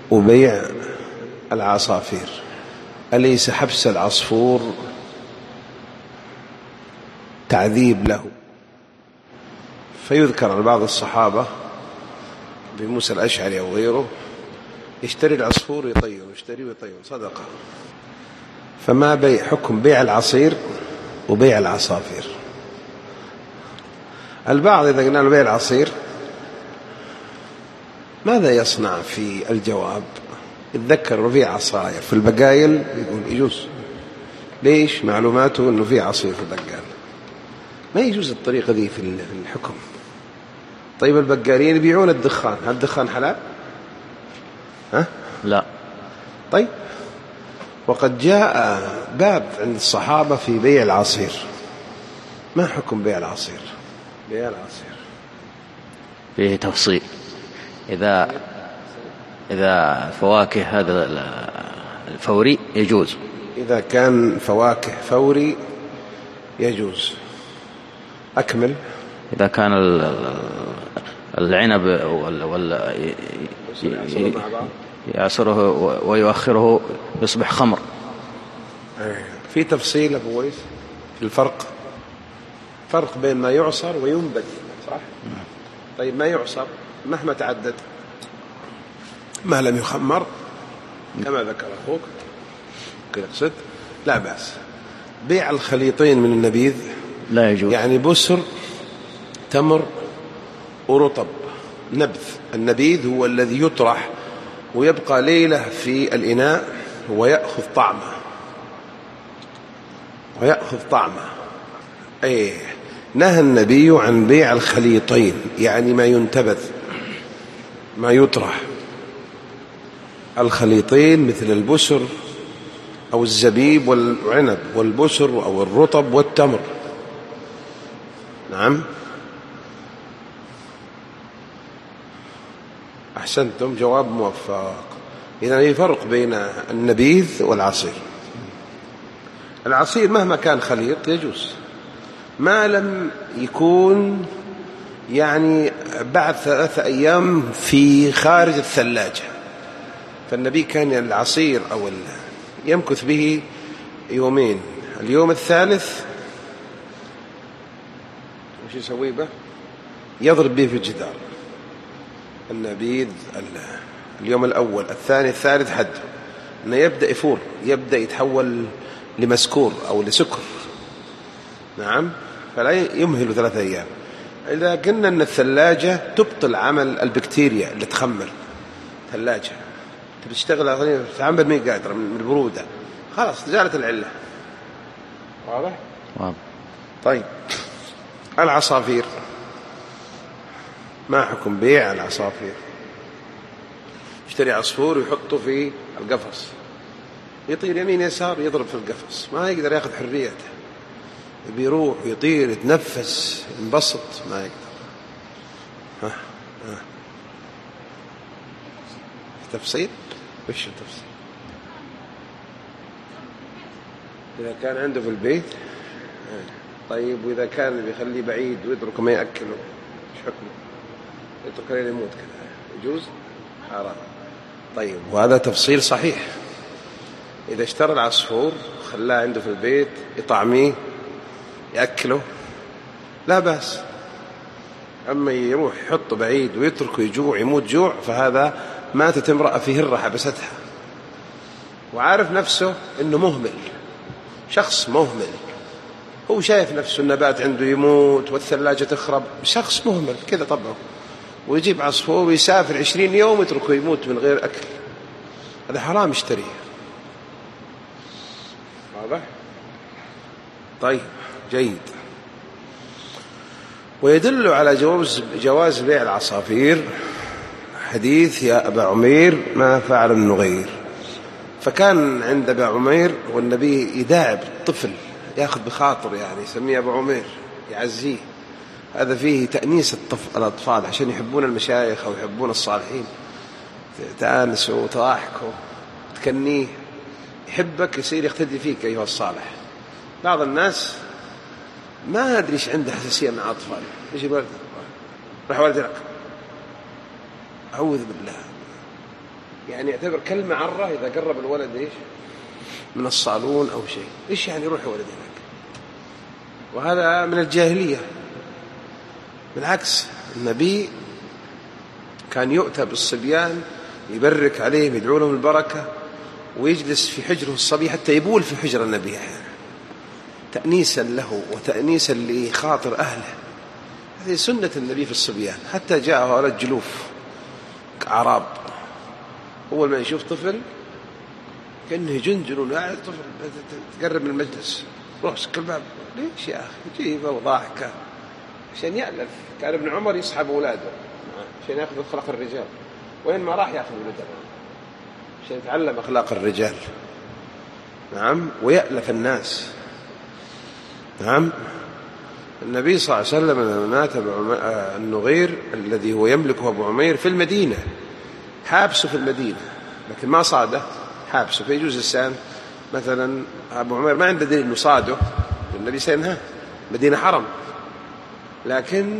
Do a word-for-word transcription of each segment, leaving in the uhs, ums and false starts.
وبيع العصافير. أليس حبس العصفور تعذيب له؟ فيذكر عن بعض الصحابة بموسى الأشعري أو غيره يشتري العصفور يطير، يشتري ويطير صدقة. فما بيع حكم بيع العصير وبيع العصافير؟ البعض إذا قلنا له بيع العصير ماذا يصنع في الجواب؟ يتذكر أنه في عصاير في البقايل يقول يجوز. ليش؟ معلوماته أنه في عصير في البقال، ما يجوز الطريقة ذي في الحكم. طيب البقالين يبيعون الدخان، هل الدخان حلال؟ ها؟ لا. طيب وقد جاء باب عند الصحابة في بيع العصير، ما حكم بيع العصير؟ بيع العصير فيه تفصيل. إذا إذا فواكه هذا الفوري يجوز، إذا كان فواكه فوري يجوز. أكمل. إذا كان العنب ولا يعصره ويؤخره يصبح خمر. في تفصيل أبو ويس في الفرق، فرق بين ما يعصر وينبت، صح؟ طيب ما يعصر مهما تعدد ما لم يخمر كما ذكر أخوك يقصد لا بأس. بيع الخليطين من النبيذ لا يجوز، يعني بسر تمر ورطب نبذ. النبيذ هو الذي يطرح ويبقى ليلة في الإناء ويأخذ طعمه ويأخذ طعمه أي نهى النبي عن بيع الخليطين، يعني ما ينتبذ ما يطرح. الخليطين مثل البسر أو الزبيب والعنب والبسر أو الرطب والتمر. نعم أحسنتم، جواب موفق. إذن في فرق بين النبيذ والعصير. العصير مهما كان خليط يجوز ما لم يكون يعني بعد ثلاثة أيام في خارج الثلاجة. فالنبي كان العصير أو يمكث به يومين، اليوم الثالث وش يسوي به؟ يضرب به في الجدار. النبيذ اليوم الأول الثاني الثالث حد أنه يبدأ يفور، يبدأ يتحول لمسكور أو لسكر. نعم فلا يمهل ثلاثة أيام. إذا قلنا أن الثلاجة تبطل عمل البكتيريا اللي تخمر ثلاجة، تشتغل تعمل مين قادرة من البرودة، خلاص زالت العلة. واضح؟ واضح. طيب العصافير ما حكم بيع العصافير؟ يشتري عصفور ويحطه في القفص، يطير يمين يسار يضرب في القفص، ما يقدر ياخذ حريته، بيروح يطير يتنفس ينبسط ما يقدر. ها ها تفصيل. وش التفصيل؟ إذا كان عنده في البيت طيب، وإذا كان بيخليه بعيد ويتركه ما يأكله إيش حكمه؟ يتركه لين يموت كذا يجوز؟ حرام. طيب وهذا تفصيل صحيح. إذا اشترى العصفور خلاه عنده في البيت يطعميه يأكله لا بأس. أما يروح يحطه بعيد ويتركه يجوع يموت جوع فهذا ماتت امرأة في هرة حبستها وعارف نفسه إنه مهمل، شخص مهمل، هو شايف نفسه النبات عنده يموت والثلاجة تخرب، شخص مهمل كذا طبعه، ويجيب عصفور ويسافر عشرين يوم يتركه يموت من غير أكل، هذا حرام يشتريه. واضح؟ طيب جيد. ويدل على جواز جواز بيع العصافير حديث يا أبا عمير ما فعل النغير. فكان عند أبا عمير والنبي يداعب الطفل يأخذ بخاطر، يعني يسميه أبا عمير يعزيه. هذا فيه تأنيس الأطفال عشان يحبون المشايخ أو يحبون الصالحين، تآنسوا وتضاحكوا تكنيه، يحبك يصير يقتدي فيك أيها الصالح. بعض الناس ما أدري إيش عنده حساسية مع أطفال، إيش يقول راح والدي لك أعوذ بالله يعني يعتبر كلمة عرة إذا قرب الولد إيش من الصالون أو شيء. إيش يعني روح ولد هناك؟ وهذا من الجاهلية. بالعكس النبي كان يؤتى بالصبيان يبرك عليهم يدعو لهم البركة ويجلس في حجره الصبي حتى يبول في حجر النبي يعني تأنيسا له وتأنيسا لخاطر أهله. هذه سنة النبي في الصبيان. حتى جاء هؤلاء الجلوف أعراب أول ما يشوف طفل كأنه يجنجن وقاعد طفل تقرب من المجلس روح سك الباب. ليش يا أخي؟ جيبه وضاحكه عشان يألف. كان ابن عمر يسحب أولاده عشان يأخذ أخلاق الرجال، وين ما راح يأخذ ولده عشان يتعلم أخلاق الرجال. نعم. ويألف الناس. نعم. النبي صلى الله عليه وسلم لما مات النغير الذي هو يملكه أبو عمير في المدينة حابسه في المدينة، لكن ما صاده حابسه. فيجوز الإنسان مثلا أبو عمير ما عنده دليل إنه صاده، النبي سينها مدينة حرم، لكن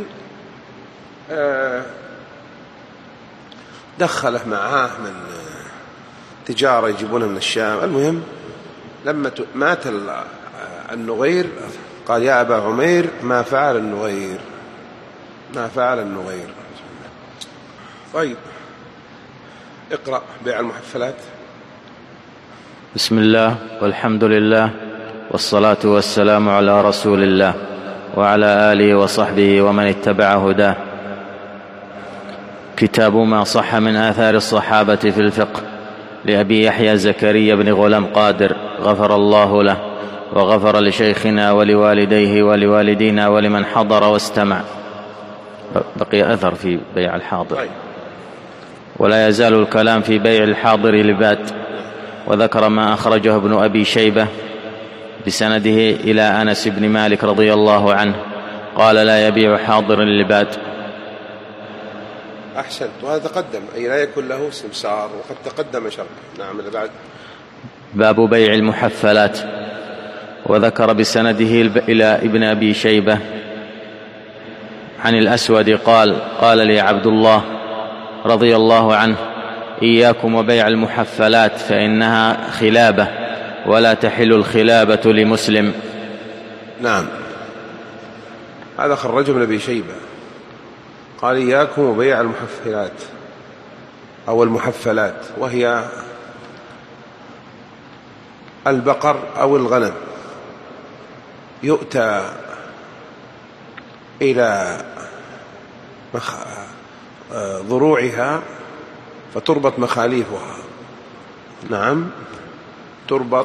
دخله معاه من تجارة يجيبونها من الشام. المهم لما مات النغير قال يا أبا عمير ما فعل النغير ما فعل النغير. طيب اقرأ بيع المحفلات. بسم الله والحمد لله والصلاة والسلام على رسول الله وعلى آله وصحبه ومن اتبع هداه. كتاب ما صح من آثار الصحابة في الفقه لأبي يحيى زكريا بن غلام قادر غفر الله له وغفر لشيخنا ولوالديه ولوالدينا ولمن حضر واستمع. بقي أثر في بيع الحاضر. ولا يزال الكلام في بيع الحاضر لباد. وذكر ما أخرجه ابن أبي شيبة بسنده إلى أنس بن مالك رضي الله عنه قال لا يبيع حاضر لباد. أحسنت. وهذا تقدم أي لا يكون له سمسار وقد تقدم شرح. نعم. اللي بعد باب بيع المحفلات. وذكر بسنده إلى ابن أبي شيبة عن الأسود قال قال لي عبد الله رضي الله عنه إياكم وبيع المحفلات فإنها خلابة ولا تحل الخلابة لمسلم. نعم. هذا خرجه ابن أبي شيبة قال إياكم وبيع المحفلات أو المحفلات، وهي البقر أو الغنم يؤتى إلى مخ... ضروعها فتربط مخاليفها. نعم. تربط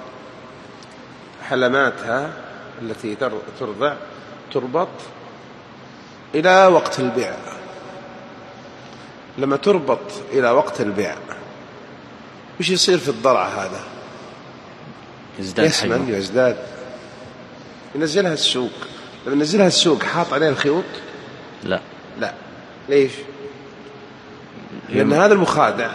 حلماتها التي ترضع تربط إلى وقت البيع. لما تربط إلى وقت البيع وش يصير في الضرع هذا؟ يسمن يزداد. ينزلها السوق. لما ينزلها السوق حاط عليها الخيوط؟ لا لا. ليش؟ لأن هذا المخادع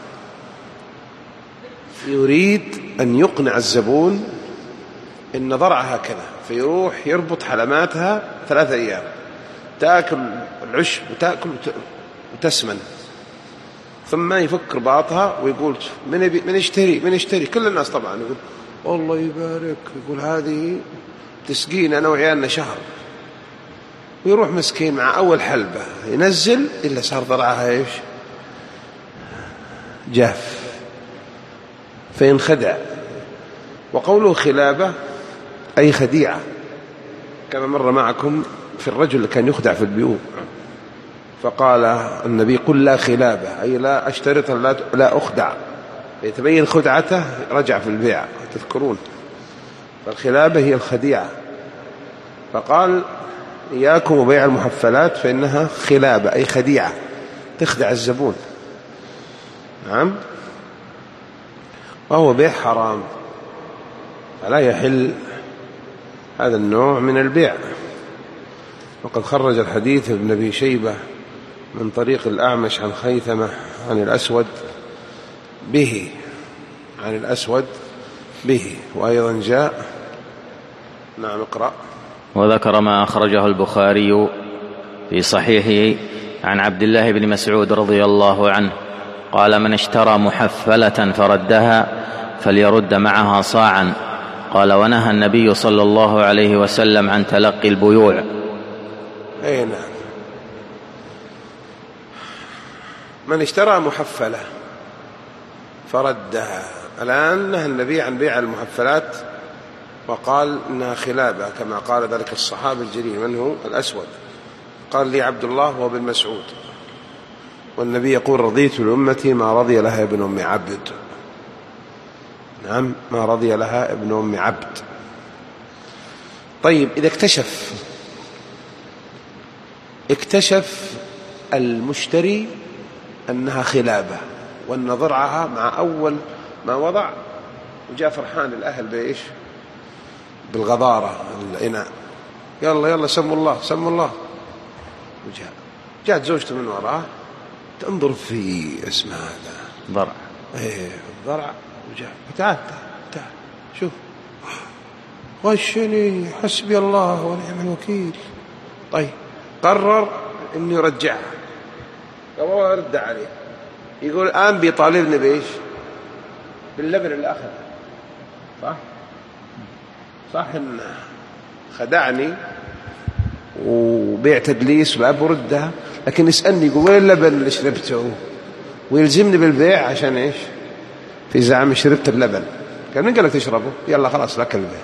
يريد أن يقنع الزبون إن ضرعها كذا، فيروح يربط حلماتها ثلاثة أيام تأكل العشب وتأكل وتسمن، ثم يفك رباطها ويقول من من يشتري من يشتري كل الناس طبعا يقول والله يبارك، يقول هذه تسقين أنا وعيالنا شهر، ويروح مسكين مع أول حلبة ينزل إلا صار ضرعها إيش؟ جاف، فينخدع. وقوله خلابة أي خديعة، كما مر معكم في الرجل اللي كان يخدع في البيوع، فقال النبي قل لا خلابة أي لا أشترط لا, لا أخدع، يتبين خدعته رجع في البيع تذكرون. فالخلابة هي الخديعة. فقال إياكم وبيع المحفلات فإنها خلابة أي خديعة تخدع الزبون. نعم. وهو بيع حرام، فلا يحل هذا النوع من البيع. وقد خرج الحديث ابن أبي شيبة من طريق الأعمش عن خيثمة عن الأسود به عن الأسود به وأيضا جاء. نعم اقرأ. وذكر ما أخرجه البخاري في صحيحه عن عبد الله بن مسعود رضي الله عنه قال: من اشترى محفلة فردها فليرد معها صاعا. قال: ونهى النبي صلى الله عليه وسلم عن تلقي البيوع. أي نعم. من اشترى محفلة فردها. الآن نهى النبي عن بيع المحفلات وقال إنها خلابة، كما قال ذلك الصحابي الجليل من هو الأسود، قال لي عبد الله وهو بن مسعود، والنبي يقول: رضيت لأمتي ما رضي لها ابن أم عبد. نعم، ما رضي لها ابن أم عبد. طيب، إذا اكتشف اكتشف المشتري أنها خلابة وأن ضرعها مع أول ما وضع، وجاء فرحان الأهل بإيش؟ بالغضارة الإناء، يلا يلا سموا الله سموا الله، وجاء جاءت زوجته من وراه تنظر في اسم هذا ضرع، ايه ضرع، وجاء تعال تعال شوف غشني حسبي الله ونعم الوكيل. طيب، قرر انه يرجعها، قال والله رد عليه، يقول الآن بيطالبني بإيش؟ باللبن اللي أخذ. صح صح إن خدعني وبيع تدليس ولا بردها، لكن يسألني يقول وين اللبن اللي شربته، ويلزمني بالبيع عشان إيش؟ في زعم شربت اللبن. قال من قال لك تشربه؟ يلا خلاص لك البيع.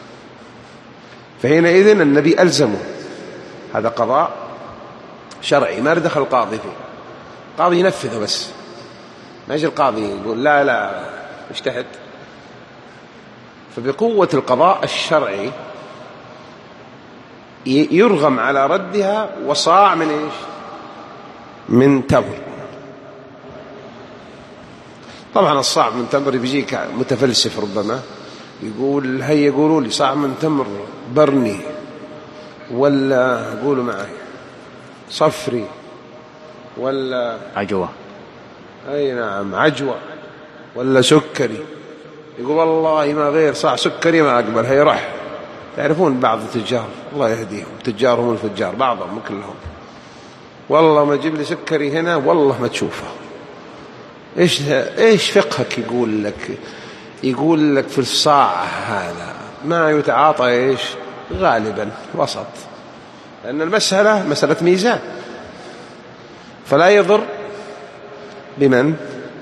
فحينئذ النبي ألزمه، هذا قضاء شرعي ما دخل القاضي فيه، القاضي ينفذه بس، ما يجي القاضي يقول لا لا اجتهد. فبقوة القضاء الشرعي يرغم على ردها وصاع من ايش؟ من تمر. طبعا الصاع من تمر بيجيك متفلسف ربما يقول هيا يقولوا لي صاع من تمر برني، ولا قولوا معي صفري، ولا عجوة، أي نعم عجوة، ولا سكري. يقول والله ما غير صاع سكري ما أقبل، هي رح. تعرفون بعض التجار الله يهديهم، تجارهم الفجار بعضهم مو كلهم، والله ما جيب لي سكري هنا والله ما تشوفه. إيش إيش فقهك؟ يقول لك يقول لك في الصاع هذا ما يتعاطى إيش غالبا وسط، لأن المسألة مسألة ميزان، فلا يضر بمن؟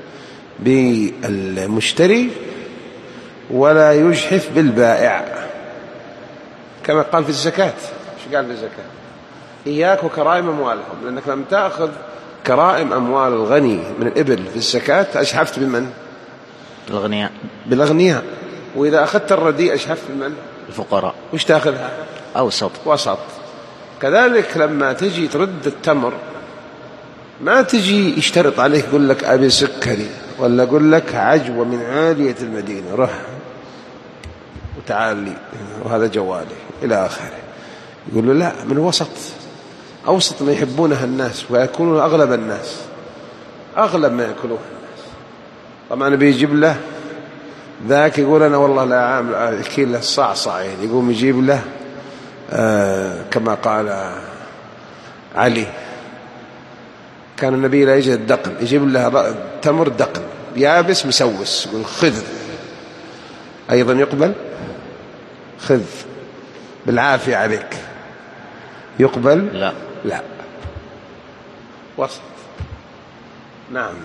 بالمشتري، ولا يجحف بالبائع، كما قال في الزكاة. ايش قال في الزكاة؟ إياك وكرائم أموالهم، لأنك لم تأخذ كرائم أموال الغني من الإبل في الزكاة أجحفت بمن؟ الأغنياء، بالأغنياء. وإذا أخذت الرديء أجحفت بمن؟ الفقراء. وش تأخذها؟ أوسط وسط. كذلك لما تجي ترد التمر ما تجي يشترط عليك يقول لك أبي سكري، ولا يقول لك عجوة من عالية المدينة رح وتعال لي وهذا جوالي إلى آخره. يقول له لا، من وسط، أوسط ما يحبونها الناس ويأكلون أغلب الناس، أغلب ما يأكلوها الناس. طبعا بيجيب له ذاك يقول أنا والله لا عامل كيل له صاع صاعين، يقوم يجيب له آه كما قال علي كان النبي لا يجد الدقن، يجيب له تمر دقن يابس مسوس، يقول خذ، أيضا يقبل، خذ بالعافية عليك، يقبل لا لا وسط. نعم.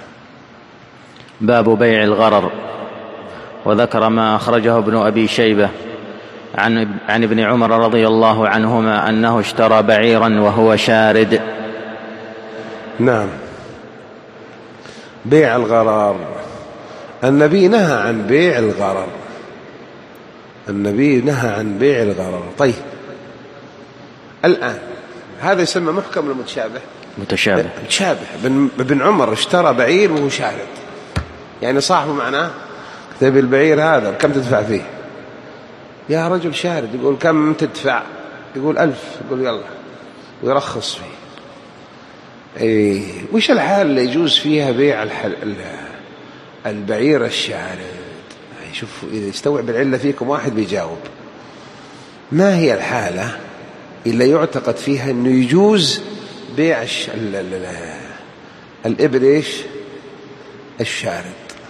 باب بيع الغرر. وذكر ما أخرجه ابن أبي شيبة عن عن ابن عمر رضي الله عنهما أنه اشترى بعيرا وهو شارد. نعم. بيع الغرر، النبي نهى عن بيع الغرر، النبي نهى عن بيع الغرر. طيب الآن هذا يسمى محكم ولا متشابه؟ متشابه. متشابه. ابن عمر اشترى بعير وهو شارد، يعني صاحبه معناه تبي البعير هذا كم تدفع فيه؟ يا رجل شارد. يقول كم تدفع؟ يقول ألف. يقول يلا، ويرخص فيه. إيه وش الحال اللي يجوز فيها بيع الحل... البعير الشارد؟ شوفوا إذا يستوعب العلة فيكم واحد بيجاوب. ما هي الحالة إلا يعتقد فيها أنه يجوز بيع ال... ال... ال... الإبل إيش الشارد.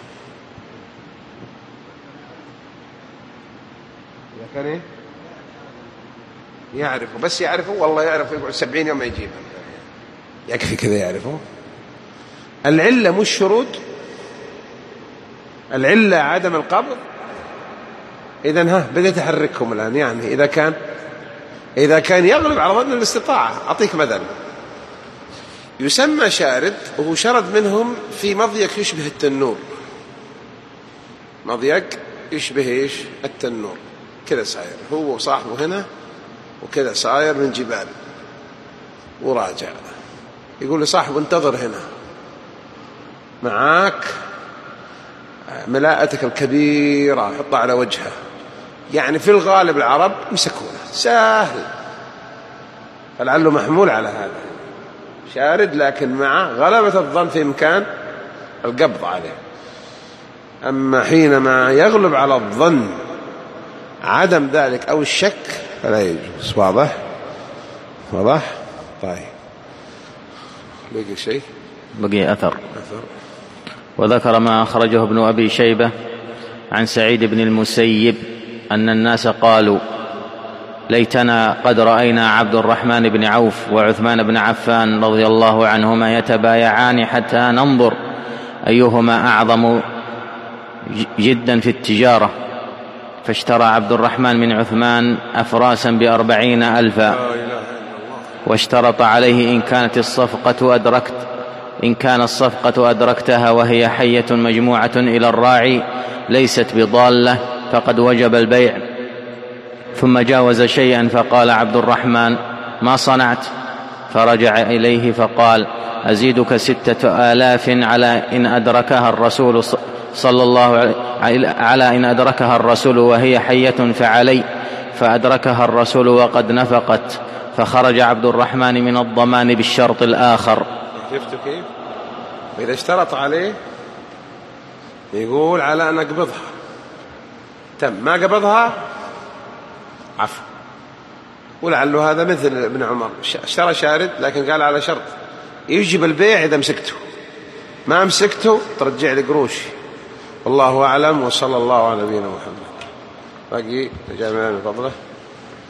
إذا كان إيه؟ يعرفه، بس يعرفه والله يعرفه، يقعد سبعين يوم يجيبه، يكفي كذا يعرفه. العلة مش شروط، العلة عدم القبض. إذن ها بدأت أحركهم الآن. يعني إذا كان إذا كان يغلب على ظن الاستطاعة. أعطيك مثلا، يسمى شارد وهو شرد منهم في مضيق يشبه التنور. مضيق يشبه إيش؟ التنور، كذا صاير هو وصاحبه هنا وكذا صاير من جبال وراجع. يقول لصاحبه انتظر هنا، معاك ملاءتك الكبيرة حطها على وجهه. يعني في الغالب العرب مسكونه سهل، فلعله محمول على هذا شارد، لكن مع غلبة الظن في إمكان القبض عليه. أما حينما يغلب على الظن عدم ذلك أو الشك فلا يجوز. واضح؟ واضح؟ طيب، بقي شيء؟ بقي أثر. أثر. وذكر ما أخرجه ابن أبي شيبة عن سعيد بن المسيب أن الناس قالوا: ليتنا قد رأينا عبد الرحمن بن عوف وعثمان بن عفان رضي الله عنهما يتبايعان حتى ننظر أيهما أعظم جدا في التجارة. فاشترى عبد الرحمن من عثمان أفراسا بأربعين ألفا، واشترط عليه إن كانت الصفقة أدركت إن كان الصفقة أدركتها وهي حية مجموعة إلى الراعي ليست بضالة فقد وجب البيع. ثم جاوز شيئا فقال عبد الرحمن: ما صنعت؟ فرجع إليه فقال: أزيدك ستة آلاف على إن أدركها الرسول صلى الله عليه على إن أدركها الرسول وهي حية فعلي. فأدركها الرسول وقد نفقت، فخرج عبد الرحمن من الضمان بالشرط الآخر. شفتوا كيف؟ وإذا اشترط عليه يقول على أن أقبضها، تم، ما قبضها عفو. ولعله هذا مثل ابن عمر، اشترى شارد لكن قال على شرط يجب البيع إذا مسكته، ما مسكته ترجع لي قروشي. والله أعلم، وصلى الله على نبينا محمد. باقي جامعنا من فضله.